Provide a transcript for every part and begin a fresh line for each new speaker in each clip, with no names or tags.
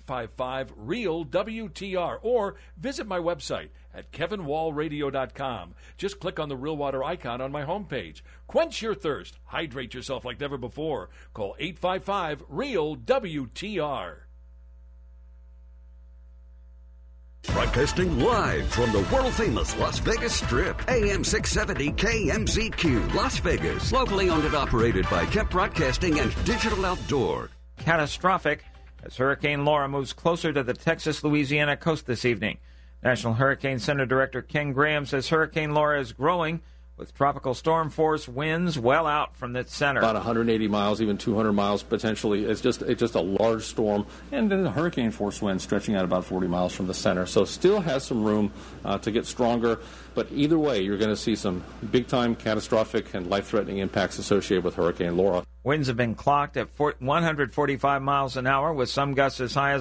855-REAL-WTR or visit my website at kevinwallradio.com. Just click on the Real Water icon on my homepage. Quench your thirst. Hydrate yourself like never before. Call 855-REAL-WTR.
Broadcasting live from the world-famous Las Vegas Strip, AM 670 KMZQ, Las Vegas. Locally owned and operated by Kemp Broadcasting and Digital Outdoor.
Catastrophic as Hurricane Laura moves closer to the Texas-Louisiana coast this evening. National Hurricane Center Director Ken Graham says Hurricane Laura is growing with tropical storm force winds well out from its center.
About 180 miles, even 200 miles potentially. It's just a large storm, and then the hurricane force wind stretching out about 40 miles from the center. So still has some room to get stronger. But either way, you're going to see some big-time catastrophic and life-threatening impacts associated with Hurricane Laura.
Winds have been clocked at 145 miles an hour, with some gusts as high as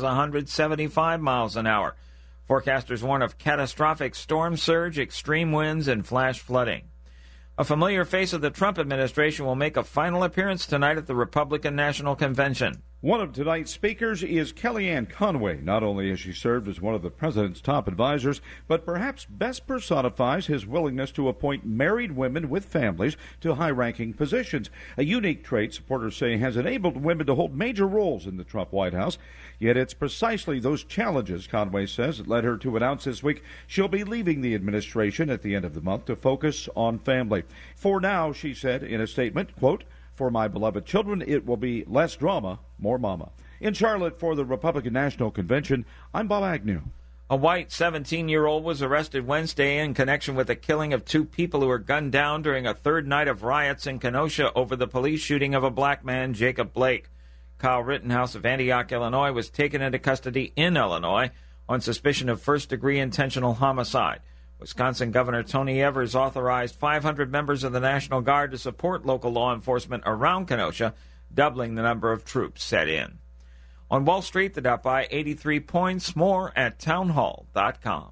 175 miles an hour. Forecasters warn of catastrophic storm surge, extreme winds, and flash flooding. A familiar face of the Trump administration will make a final appearance tonight at the Republican National Convention.
One of tonight's speakers is Kellyanne Conway. Not only has she served as one of the president's top advisors, but perhaps best personifies his willingness to appoint married women with families to high-ranking positions, a unique trait supporters say has enabled women to hold major roles in the Trump White House. Yet it's precisely those challenges, Conway says, that led her to announce this week she'll be leaving the administration at the end of the month to focus on family. For now, she said in a statement, quote, "For my beloved children, it will be less drama, more mama." In Charlotte for the Republican National Convention, I'm Bob Agnew.
A white 17-year-old was arrested Wednesday in connection with the killing of two people who were gunned down during a third night of riots in Kenosha over the police shooting of a black man, Jacob Blake. Kyle Rittenhouse of Antioch, Illinois, was taken into custody in Illinois on suspicion of first-degree intentional homicide. Wisconsin Governor Tony Evers authorized 500 members of the National Guard to support local law enforcement around Kenosha, doubling the number of troops set in. On Wall Street, the Dow by 83 points. More at townhall.com.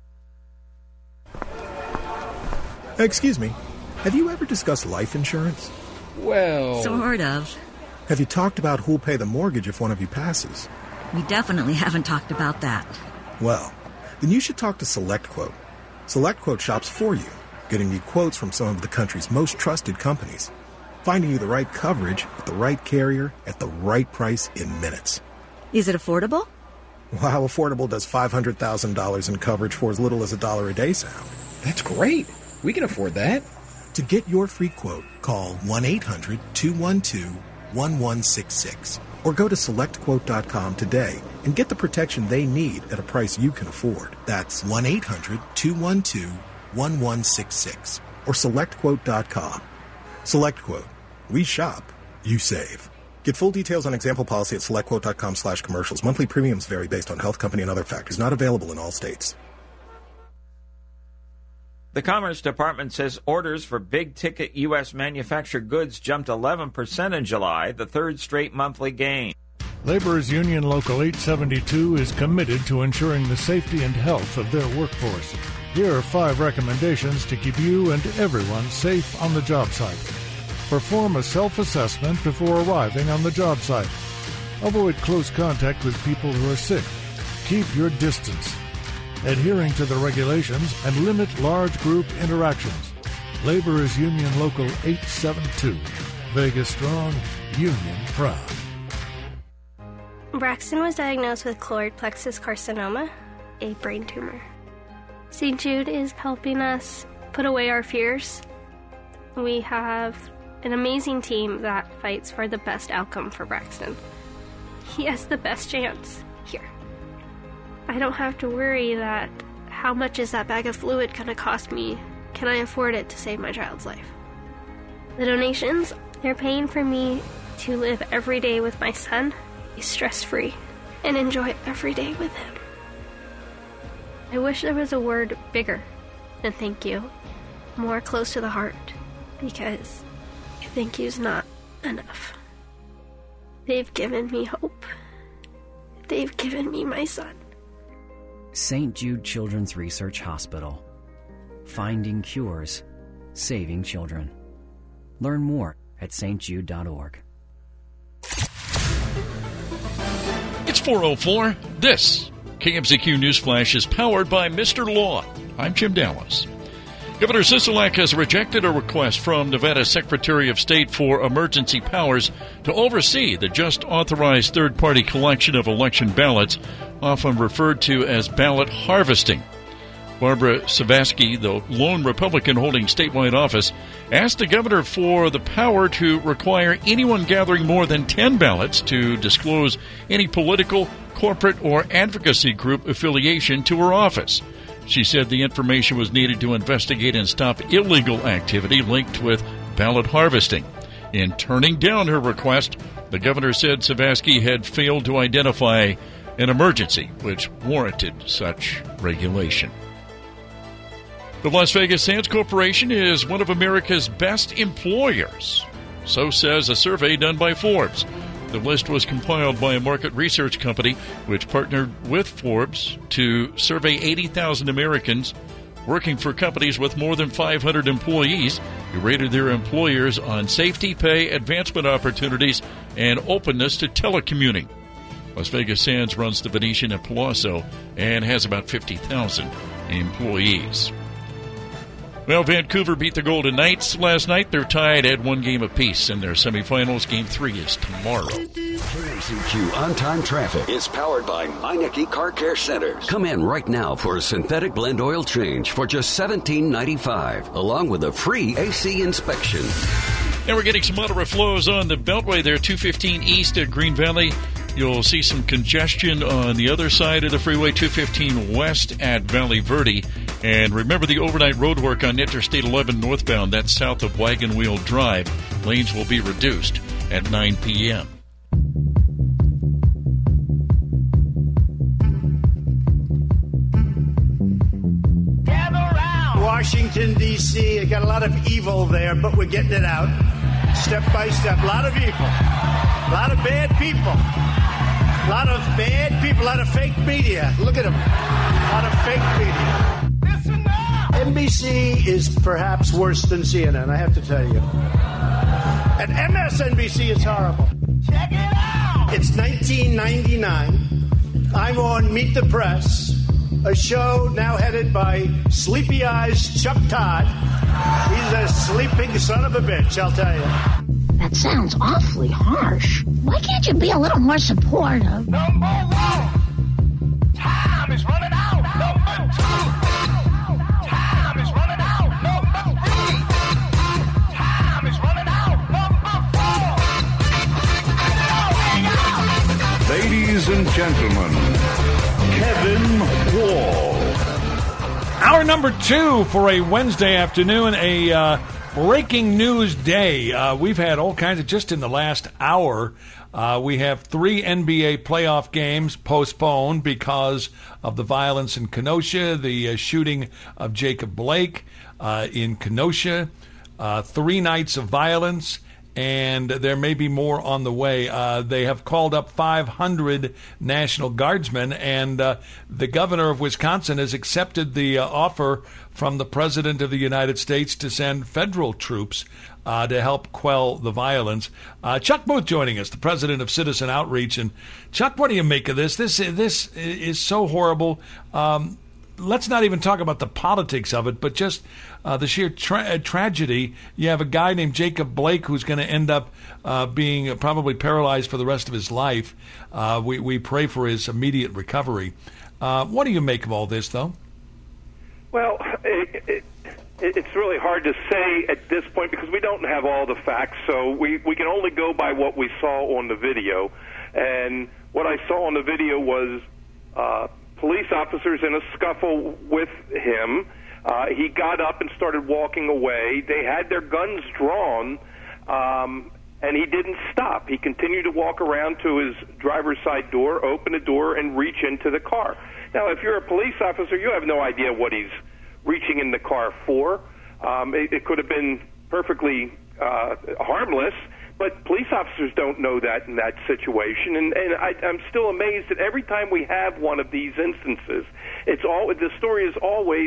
Excuse me, have you ever discussed life insurance?
Well...
Sort of.
Have you talked about who'll pay the mortgage if one of you passes?
We definitely haven't talked about that.
Well, then you should talk to SelectQuote. SelectQuote shops for you, getting you quotes from some of the country's most trusted companies, finding you the right coverage with the right carrier at the right price in minutes.
Is it affordable?
Well, how affordable does $500,000 in coverage for as little as $1 a day sound?
That's great. We can afford that.
To get your free quote, call 1-800-212-1166 or go to SelectQuote.com today and get the protection they need at a price you can afford. That's 1-800-212-1166 or SelectQuote.com. SelectQuote. We shop. You save. Get full details on example policy at SelectQuote.com/commercials. Monthly premiums vary based on health, company, and other factors. Not available in all states.
The Commerce Department says orders for big-ticket U.S. manufactured goods jumped 11% in July, the third straight monthly gain.
Laborers Union Local 872 is committed to ensuring the safety and health of their workforce. Here are 5 recommendations to keep you and everyone safe on the job site. Perform a self-assessment before arriving on the job site. Avoid close contact with people who are sick. Keep your distance. Adhering to the regulations and limit large group interactions. Laborers Union Local 872. Vegas strong, union proud.
Braxton was diagnosed with choroid plexus carcinoma, a brain tumor. St. Jude is helping us put away our fears. We have an amazing team that fights for the best outcome for Braxton. He has the best chance here. I don't have to worry that how much is that bag of fluid going to cost me? Can I afford it to save my child's life? The donations, they're paying for me to live every day with my son, be stress-free, and enjoy every day with him. I wish there was a word bigger than thank you, more close to the heart, because thank you's not enough. They've given me hope. They've given me my son.
St. Jude Children's Research Hospital. Finding cures, saving children. Learn more at stjude.org.
It's
4:04. This KMZQ News Flash is powered by Mr. Law. I'm Jim Dallas. Governor Sisolak has rejected a request from Nevada Secretary of State for Emergency Powers to oversee the just-authorized third-party collection of election ballots, often referred to as ballot harvesting. Barbara Savasky, the lone Republican holding statewide office, asked the governor for the power to require anyone gathering more than 10 ballots to disclose any political, corporate, or advocacy group affiliation to her office. She said the information was needed to investigate and stop illegal activity linked with ballot harvesting. In turning down her request, the governor said Savasky had failed to identify an emergency which warranted such regulation. The Las Vegas Sands Corporation is one of America's best employers. So says a survey done by Forbes. The list was compiled by a market research company which partnered with Forbes to survey 80,000 Americans working for companies with more than 500 employees who rated their employers on safety, pay, advancement opportunities, and openness to telecommuting. Las Vegas Sands runs the Venetian at Palazzo and has about 50,000 employees. Well, Vancouver beat the Golden Knights last night. They're tied at 1 game apiece in their semifinals. Game 3 is tomorrow.
KMZQ On-Time Traffic is powered by Meineke Car Care Centers. Come in right now for a synthetic blend oil change for just $17.95, along with a free AC inspection.
And we're getting some moderate flows on the Beltway there, 215 east at Green Valley. You'll see some congestion on the other side of the freeway, 215 west at Valley Verde. And remember the overnight road work on Interstate 11 northbound. That's south of Wagon Wheel Drive. Lanes will be reduced at 9 p.m.
Washington, D.C. You got a lot of evil there, but we're getting it out step by step. A lot of evil. A lot of bad people. A lot of bad people. A lot of fake media. Look at them. A lot of fake media. NBC is perhaps worse than CNN, I have to tell you. And MSNBC is horrible. Check it out! It's 1999. I'm on Meet the Press, a show now headed by Sleepy Eyes Chuck Todd. He's a sleeping son of a bitch, I'll tell you.
That sounds awfully harsh. Why can't you be a little more supportive?
Number 1, time is running out. Number 2, time is running out. Number 3, time is running out. Number 4.
Ladies and gentlemen, Kevin Wall.
Hour number 2 for a Wednesday afternoon, a breaking news day. We've had all kinds of, just in the last hour, we have 3 NBA playoff games postponed because of the violence in Kenosha, the shooting of Jacob Blake in Kenosha, 3 nights of violence, and there may be more on the way. They have called up 500 National Guardsmen, and the governor of Wisconsin has accepted the offer from the President of the United States to send federal troops to help quell the violence. Chuck Booth joining us, the president of Citizen Outreach. And Chuck, what do you make of this? This is so horrible. Let's not even talk about the politics of it, but just the sheer tragedy. You have a guy named Jacob Blake who's going to end up being probably paralyzed for the rest of his life. We pray for his immediate recovery. What do you make of all this, though?
Well, it's really hard to say at this point because we don't have all the facts, so we can only go by what we saw on the video. And what I saw on the video was police officers in a scuffle with him. He got up and started walking away. They had their guns drawn, and he didn't stop. He continued to walk around to his driver's side door, open the door, and reach into the car. Now, if you're a police officer, you have no idea what he's reaching in the car for. It could have been perfectly harmless, but police officers don't know that in that situation. And I'm still amazed that every time we have one of these instances, the story is always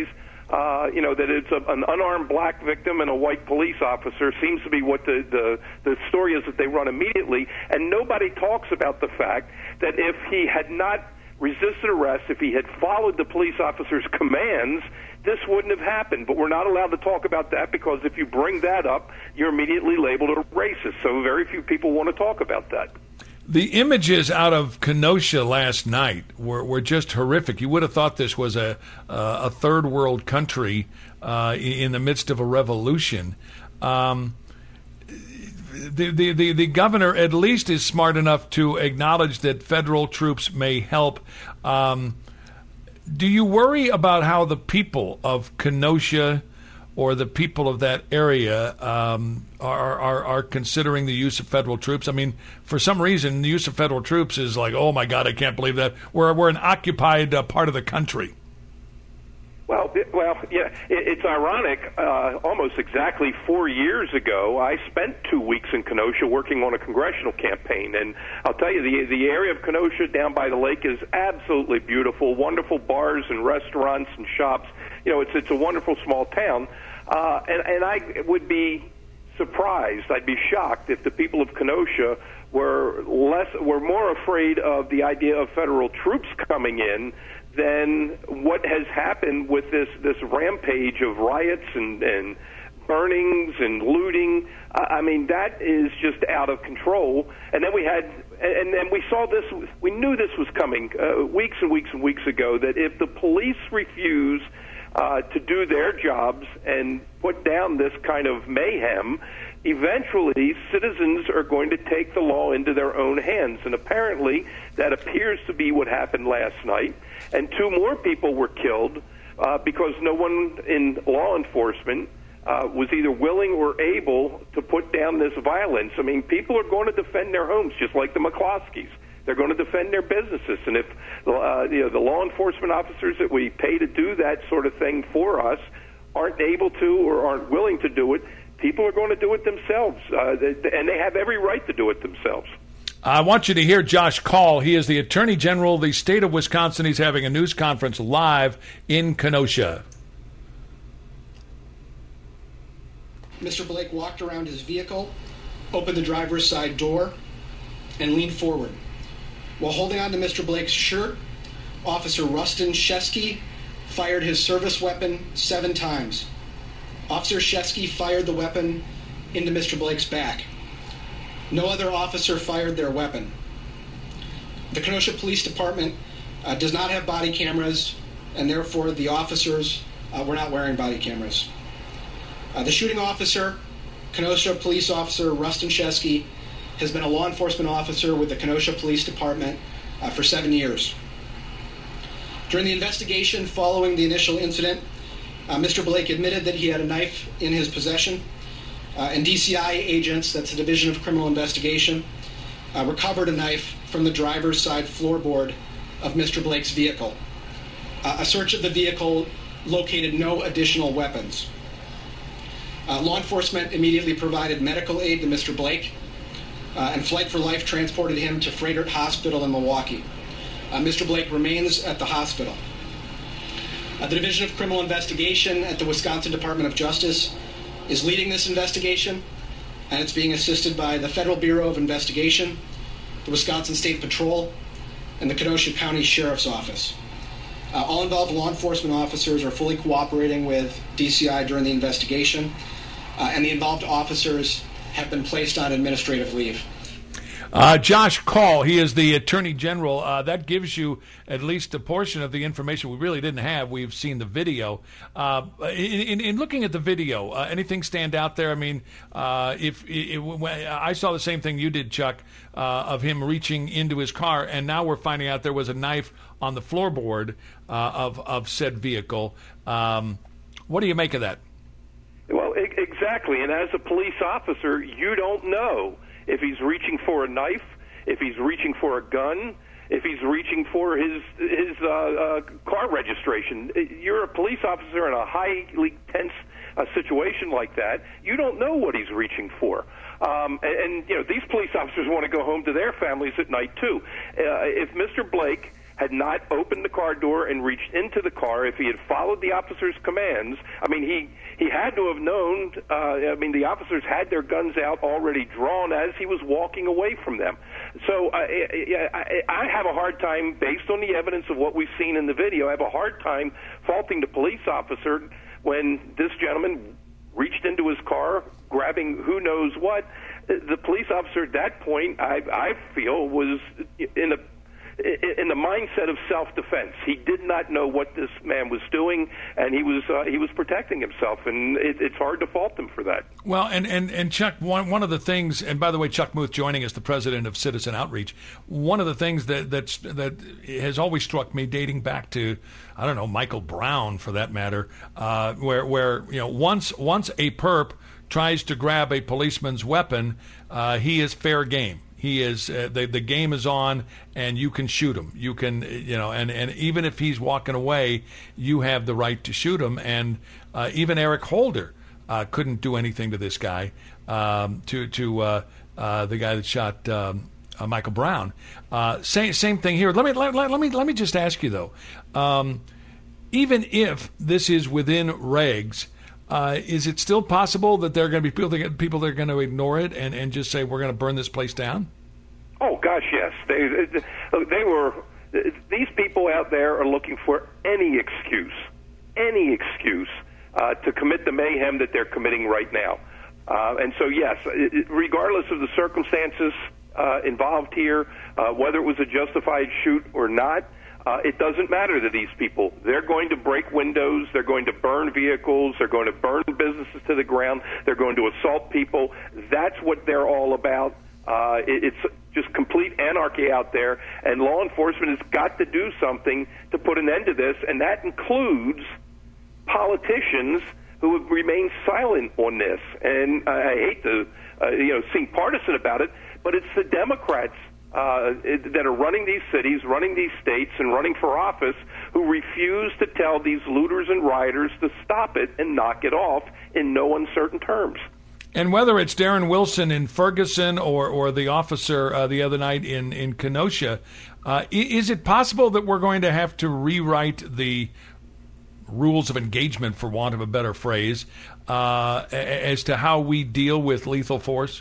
that it's an unarmed black victim and a white police officer seems to be what the story is that they run immediately. And nobody talks about the fact that if he had not resisted arrest, if he had followed the police officer's commands, this wouldn't have happened. But we're not allowed to talk about that because if you bring that up, you're immediately labeled a racist. So very few people want to talk about that.
The images out of Kenosha last night were just horrific. You would have thought this was a third world country in the midst of a revolution. The governor at least is smart enough to acknowledge that federal troops may help. Do you worry about how the people of Kenosha or the people of that area are considering the use of federal troops? I mean, for some reason, the use of federal troops is like, oh my God, I can't believe that. We're an occupied part of the country.
Well, yeah, it's ironic. Almost exactly 4 years ago, I spent 2 weeks in Kenosha working on a congressional campaign, and I'll tell you, the area of Kenosha down by the lake is absolutely beautiful. Wonderful bars and restaurants and shops. It's a wonderful small town, and I would be surprised. I'd be shocked if the people of Kenosha were more afraid of the idea of federal troops coming in than what has happened with this rampage of riots and burnings and looting. I mean, that is just out of control. And then we saw this. We knew this was coming weeks and weeks and weeks ago. That if the police refuse to do their jobs and put down this kind of mayhem, eventually citizens are going to take the law into their own hands. And apparently that appears to be what happened last night. And 2 more people were killed because no one in law enforcement was either willing or able to put down this violence. I mean, people are going to defend their homes just like the McCloskeys. They're going to defend their businesses. And if the law enforcement officers that we pay to do that sort of thing for us aren't able to or aren't willing to do it, people are going to do it themselves, and they have every right to do it themselves.
I want you to hear Josh Kaul. He is the Attorney General of the state of Wisconsin. He's having a news conference live in Kenosha.
Mr. Blake walked around his vehicle, opened the driver's side door, and leaned forward. While holding on to Mr. Blake's shirt, Officer Rustin Shesky fired his service weapon 7 times. Officer Shesky fired the weapon into Mr. Blake's back. No other officer fired their weapon. The Kenosha Police Department does not have body cameras, and therefore the officers were not wearing body cameras. The shooting officer, Kenosha Police Officer Rustin Shesky, has been a law enforcement officer with the Kenosha Police Department for 7 years. During the investigation following the initial incident, Mr. Blake admitted that he had a knife in his possession, and DCI agents, that's the Division of Criminal Investigation, recovered a knife from the driver's side floorboard of Mr. Blake's vehicle. A search of the vehicle located no additional weapons. Law enforcement immediately provided medical aid to Mr. Blake, and Flight for Life transported him to Froedtert Hospital in Milwaukee. Mr. Blake remains at the hospital. The Division of Criminal Investigation at the Wisconsin Department of Justice is leading this investigation, and it's being assisted by the Federal Bureau of Investigation, the Wisconsin State Patrol, and the Kenosha County Sheriff's Office. All involved law enforcement officers are fully cooperating with DCI during the investigation, and the involved officers have been placed on administrative leave.
Josh Kaul, he is the Attorney General. That gives you at least a portion of the information we really didn't have. We've seen the video. In looking at the video, anything stand out there? I mean, I saw the same thing you did, Chuck, of him reaching into his car, and now we're finding out there was a knife on the floorboard of said vehicle. What do you make of that?
Well, exactly. And as a police officer, you don't know if he's reaching for a knife, if he's reaching for a gun, if he's reaching for his car registration. You're a police officer in a highly tense situation like that. You don't know what he's reaching for. And these police officers want to go home to their families at night, too. If Mr. Blake had not opened the car door and reached into the car, if he had followed the officer's commands, I mean, he had to have known, the officers had their guns out already drawn as he was walking away from them. So I have a hard time, based on the evidence of what we've seen in the video, I have a hard time faulting the police officer when this gentleman reached into his car, grabbing who knows what. The police officer at that point, I feel, was in the mindset of self-defense. He did not know what this man was doing, and he was protecting himself, and it's hard to fault him for that.
Well, and Chuck, one of the things, and by the way, Chuck Muth joining us, the president of Citizen Outreach, one of the things that has always struck me, dating back to, I don't know, Michael Brown for that matter, where once a perp tries to grab a policeman's weapon, he is fair game. He is the game is on, and you can shoot him. You can, and even if he's walking away, you have the right to shoot him. And even Eric Holder couldn't do anything to this guy, to the guy that shot Michael Brown. Same thing here. Let me just ask you though, even if this is within regs, is it still possible that there are going to be people that are going to ignore it and just say, we're going to burn this place down?
Oh, gosh, yes. These people out there are looking for any excuse to commit the mayhem that they're committing right now. And so, yes, regardless of the circumstances involved here, whether it was a justified shoot or not, it doesn't matter to these people. They're going to break windows. They're going to burn vehicles. They're going to burn businesses to the ground. They're going to assault people. That's what they're all about. It's just complete anarchy out there, and law enforcement has got to do something to put an end to this, and that includes politicians who have remained silent on this. And I hate to seem partisan about it, but it's the Democrats that are running these cities, running these states, and running for office who refuse to tell these looters and rioters to stop it and knock it off in no uncertain terms.
And whether it's Darren Wilson in Ferguson or the officer the other night in Kenosha, is it possible that we're going to have to rewrite the rules of engagement, for want of a better phrase, as to how we deal with lethal force?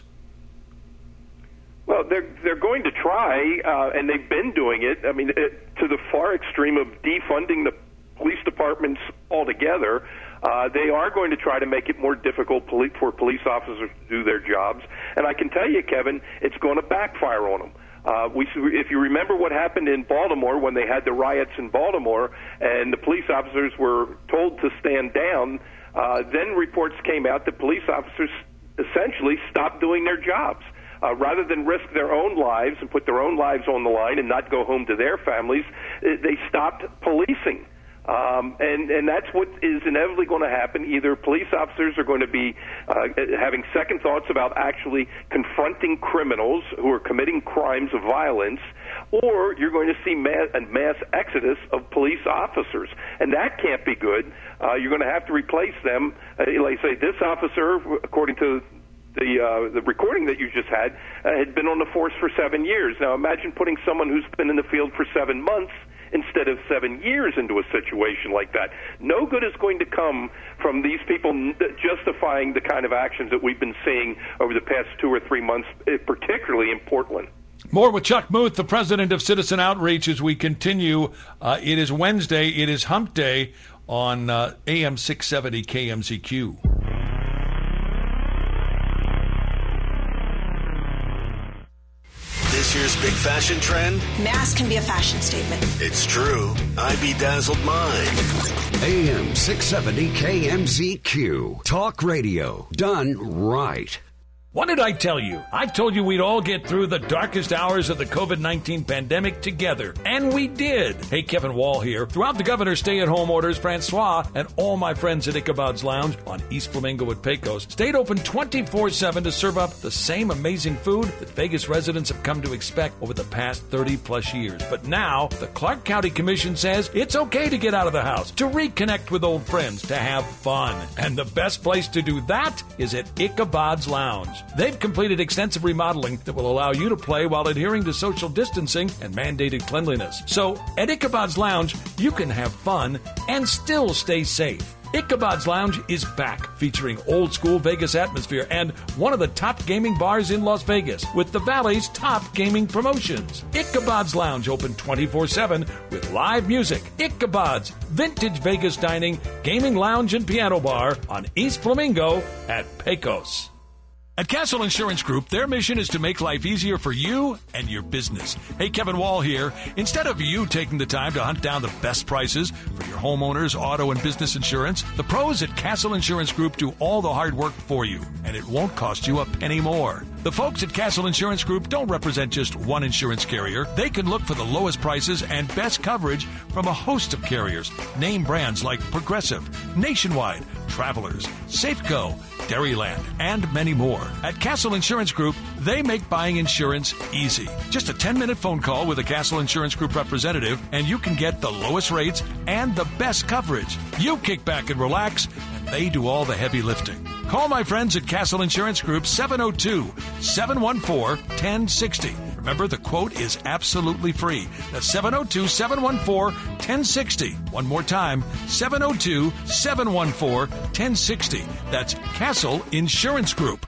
Well, they're going to try, and they've been doing it. I mean, to the far extreme of defunding the police departments altogether. They are going to try to make it more difficult for police officers to do their jobs. And I can tell you, Kevin, it's going to backfire on them. If you remember what happened in Baltimore when they had the riots in Baltimore and the police officers were told to stand down, then reports came out that police officers essentially stopped doing their jobs. Rather than risk their own lives and put their own lives on the line and not go home to their families, they stopped policing. And that's what is inevitably going to happen. Either police officers are going to be having second thoughts about actually confronting criminals who are committing crimes of violence, or you're going to see a mass exodus of police officers. And that can't be good. You're going to have to replace them. Like say, this officer, according to the recording that you just had been on the force for 7 years. Now imagine putting someone who's been in the field for 7 months instead of 7 years into a situation like that. No good is going to come from these people justifying the kind of actions that we've been seeing over the past 2 or 3 months, particularly in Portland.
More with Chuck Muth, the president of Citizen Outreach, as we continue. It is Wednesday. It is Hump Day on AM 670 KMZQ.
This year's big fashion trend?
Mask can be a fashion statement.
It's true. I bedazzled mine.
AM 670 KMZQ. Talk radio done right.
What did I tell you? I told you we'd all get through the darkest hours of the COVID-19 pandemic together. And we did. Hey, Kevin Wall here. Throughout the governor's stay-at-home orders, Francois and all my friends at Ichabod's Lounge on East Flamingo at Pecos stayed open 24/7 to serve up the same amazing food that Vegas residents have come to expect over the past 30-plus years. But now, the Clark County Commission says it's okay to get out of the house, to reconnect with old friends, to have fun. And the best place to do that is at Ichabod's Lounge. They've completed extensive remodeling that will allow you to play while adhering to social distancing and mandated cleanliness. So at Ichabod's Lounge, you can have fun and still stay safe. Ichabod's Lounge is back, featuring old-school Vegas atmosphere and one of the top gaming bars in Las Vegas with the Valley's top gaming promotions. Ichabod's Lounge, open 24/7 with live music. Ichabod's, vintage Vegas dining, gaming lounge, and piano bar on East Flamingo at Pecos. At Castle Insurance Group, their mission is to make life easier for you and your business. Hey, Kevin Wall here. Instead of you taking the time to hunt down the best prices for your homeowners, auto, and business insurance, the pros at Castle Insurance Group do all the hard work for you, and it won't cost you a penny more. The folks at Castle Insurance Group don't represent just one insurance carrier. They can look for the lowest prices and best coverage from a host of carriers. Name brands like Progressive, Nationwide, Travelers, Safeco, Dairyland, and many more. At Castle Insurance Group, they make buying insurance easy. Just a 10-minute phone call with a Castle Insurance Group representative, and you can get the lowest rates and the best coverage. You kick back and relax, and they do all the heavy lifting. Call my friends at Castle Insurance Group, 702-714-1060. Remember, the quote is absolutely free. That's 702-714-1060. One more time, 702-714-1060. That's Castle Insurance Group.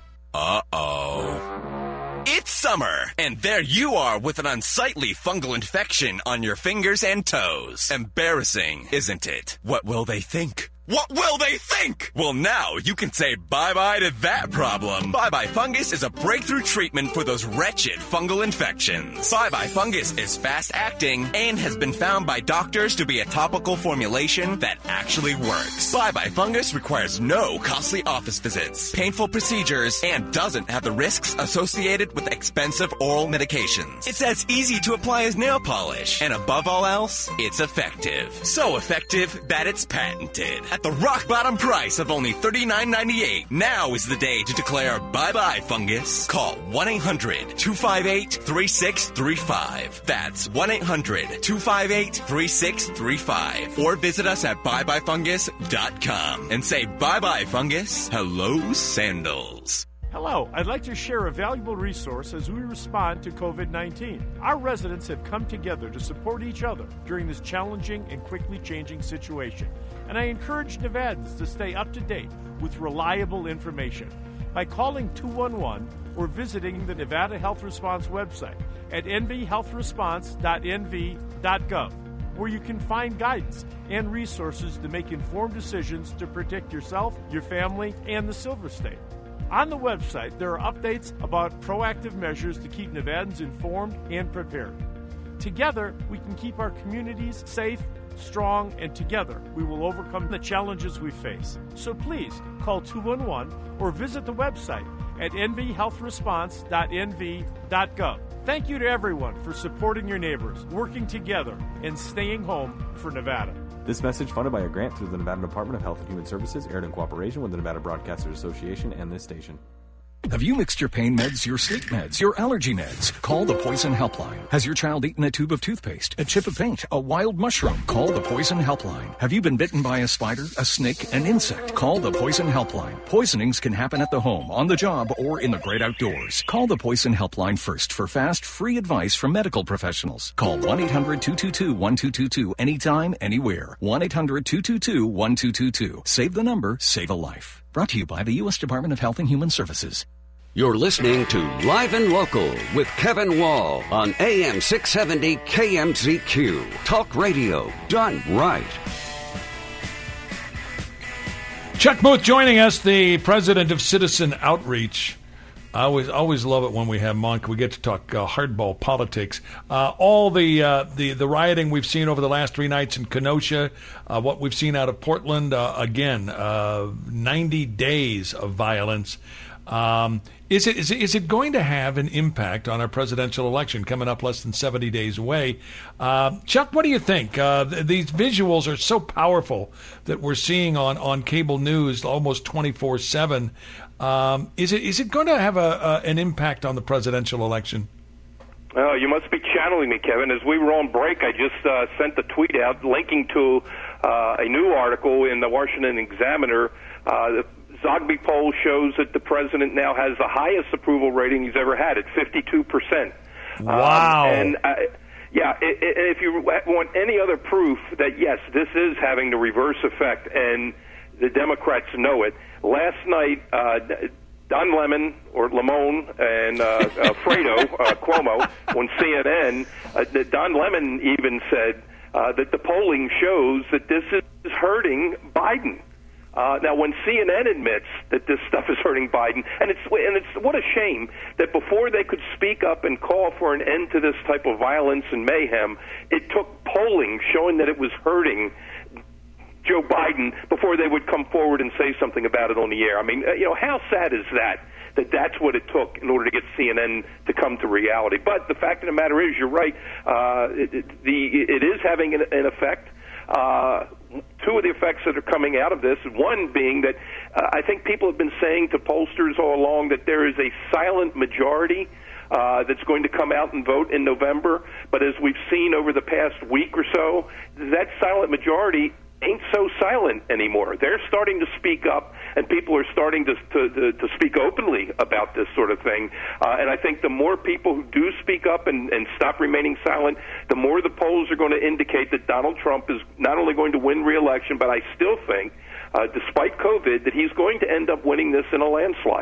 Uh-oh. It's summer, and there you are with an unsightly fungal infection on your fingers and toes. Embarrassing, isn't it? What will they think? What will they think? Well, now you can say bye-bye to that problem. Bye-bye Fungus is a breakthrough treatment for those wretched fungal infections. Bye-bye Fungus is fast-acting and has been found by doctors to be a topical formulation that actually works. Bye-bye Fungus requires no costly office visits, painful procedures, and doesn't have the risks associated with expensive oral medications. It's as easy to apply as nail polish, and above all else, it's effective. So effective that it's patented. At the rock-bottom price of only $39.98, now is the day to declare bye-bye fungus. Call 1-800-258-3635. That's 1-800-258-3635. Or visit us at byebyfungus.com and say bye-bye fungus, hello sandals.
Hello, I'd like to share a valuable resource as we respond to COVID-19. Our residents have come together to support each other during this challenging and quickly changing situation. And I encourage Nevadans to stay up to date with reliable information by calling 211 or visiting the Nevada Health Response website at nvhealthresponse.nv.gov, where you can find guidance and resources to make informed decisions to protect yourself, your family, and the Silver State. On the website, there are updates about proactive measures to keep Nevadans informed and prepared. Together, we can keep our communities safe, strong, and together we will overcome the challenges we face. So please call 211 or visit the website at nvhealthresponse.nv.gov. Thank you to everyone for supporting your neighbors, working together, and staying home for Nevada.
This message funded by a grant through the Nevada Department of Health and Human Services, aired in cooperation with the Nevada Broadcasters Association and this station.
Have you mixed your pain meds, your sleep meds, your allergy meds? Call the Poison Helpline. Has your child eaten a tube of toothpaste, a chip of paint, a wild mushroom? Call the Poison Helpline. Have you been bitten by a spider, a snake, an insect? Call the Poison Helpline. Poisonings can happen at the home, on the job, or in the great outdoors. Call the Poison Helpline first for fast, free advice from medical professionals. Call 1-800-222-1222 anytime, anywhere. 1-800-222-1222. Save the number, save a life. Brought to you by the U.S. Department of Health and Human Services.
You're listening to Live and Local with Kevin Wall on AM 670 KMZQ. Talk radio done right.
Chuck Booth joining us, the president of Citizen Outreach. I always love it when we have Monk. We get to talk hardball politics. All the rioting we've seen over the last 3 nights in Kenosha, what we've seen out of Portland, 90 days of violence. Is it going to have an impact on our presidential election coming up less than 70 days away? Chuck, what do you think? These visuals are so powerful that we're seeing on cable news almost 24/7. Is it going to have an impact on the presidential election?
Oh, you must be channeling me, Kevin. As we were on break, I just sent the tweet out linking to a new article in the Washington Examiner Zogby poll shows that the president now has the highest approval rating he's ever had at 52%.
Wow.
If you want any other proof that, yes, this is having the reverse effect, and the Democrats know it, last night, Don Lemon, or Lemon, and Fredo Cuomo on CNN, Don Lemon even said that the polling shows that this is hurting Biden. Now, when CNN admits that this stuff is hurting Biden, and it's what a shame that before they could speak up and call for an end to this type of violence and mayhem, it took polling showing that it was hurting Joe Biden before they would come forward and say something about it on the air. I mean, how sad is that that's what it took in order to get CNN to come to reality? But the fact of the matter is, you're right. It is having an effect. Two of the effects that are coming out of this, one being that I think people have been saying to pollsters all along that there is a silent majority that's going to come out and vote in November. But as we've seen over the past week or so, that silent majority ain't so silent anymore. They're starting to speak up, and people are starting to speak openly about this sort of thing. And I think the more people who do speak up and stop remaining silent, the more the polls are going to indicate that Donald Trump is not only going to win re-election, but I still think, despite COVID, that he's going to end up winning this in a landslide.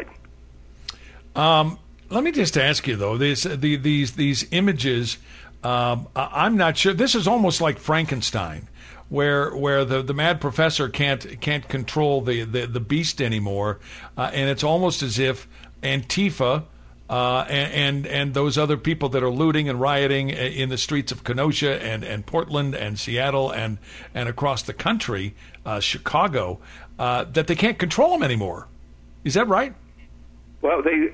Let me just ask you, though, these images, I'm not sure. This is almost like Frankenstein, where the mad professor can't control the beast anymore, and it's almost as if Antifa and those other people that are looting and rioting in the streets of Kenosha and Portland and Seattle and across the country, Chicago, that they can't control them anymore. Is that right?
Well, they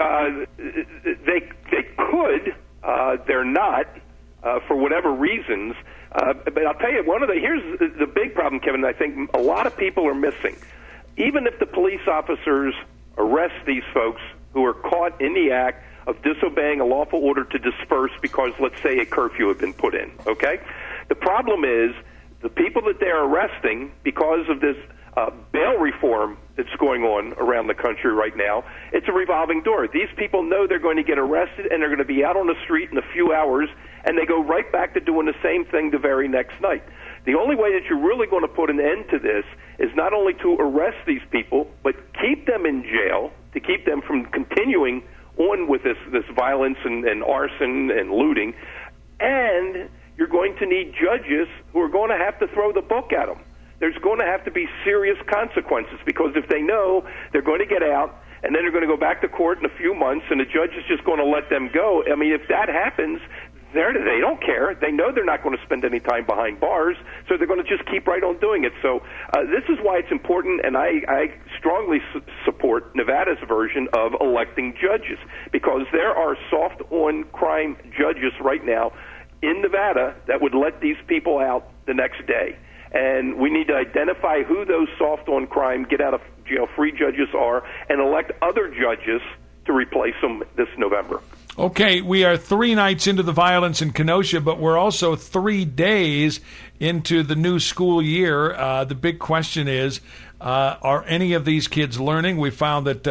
could. They're not for whatever reasons. But I'll tell you, here's the big problem, Kevin, I think a lot of people are missing. Even if the police officers arrest these folks who are caught in the act of disobeying a lawful order to disperse because, let's say, a curfew had been put in, okay? The problem is the people that they're arresting, because of this bail reform that's going on around the country right now, it's a revolving door. These people know they're going to get arrested and they're going to be out on the street in a few hours, and they go right back to doing the same thing the very next night. The only way that you're really going to put an end to this is not only to arrest these people, but keep them in jail, to keep them from continuing on with this violence and arson and looting. And you're going to need judges who are going to have to throw the book at them. There's going to have to be serious consequences, because if they know they're going to get out and then they're going to go back to court in a few months and the judge is just going to let them go, I mean, if that happens, they don't care. They know they're not going to spend any time behind bars, so they're going to just keep right on doing it. So this is why it's important, and I strongly support Nevada's version of electing judges, because there are soft-on-crime judges right now in Nevada that would let these people out the next day. And we need to identify who those soft-on-crime, get-out-of-jail-free judges are, and elect other judges to replace them this November.
Okay, we are 3 nights into the violence in Kenosha, but we're also 3 days into the new school year. The big question is, are any of these kids learning? We found that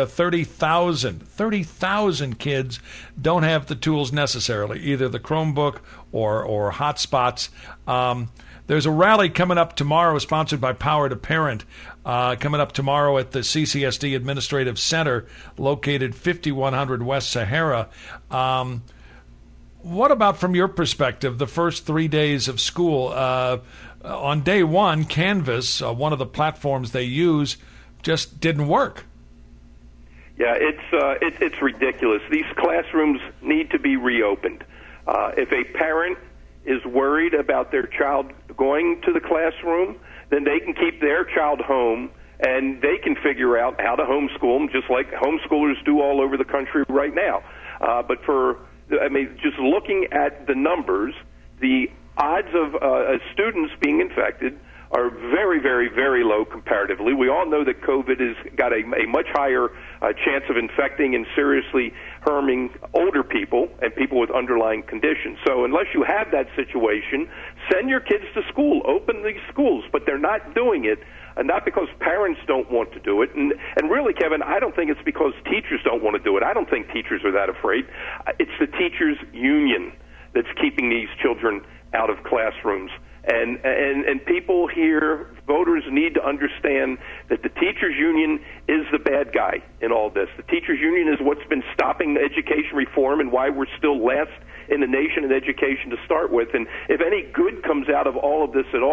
30,000 kids don't have the tools necessarily, either the Chromebook or hotspots. There's a rally coming up tomorrow sponsored by Power to Parent, coming up tomorrow at the CCSD Administrative Center located 5100 West Sahara. What about, from your perspective, the first 3 days of school? On day one, Canvas, one of the platforms they use, just didn't work.
Yeah, it's ridiculous. These classrooms need to be reopened. If a parent is worried about their child going to the classroom, then they can keep their child home and they can figure out how to homeschool them, just like homeschoolers do all over the country right now. But just looking at the numbers, the odds of students being infected are very, very, very low comparatively. We all know that COVID has got a much higher chance of infecting and seriously harming older people and people with underlying conditions. So unless you have that situation, send your kids to school, open these schools, but they're not doing it. and not because parents don't want to do it. And really, Kevin, I don't think it's because teachers don't want to do it. I don't think teachers are that afraid. It's the teachers' union that's keeping these children out of classrooms. And people here, voters need to understand that the teachers' union is the bad guy in all this. The teachers' union is what's been stopping education reform and why we're still last in the nation in education to start with. And if any good comes out of all of this at all,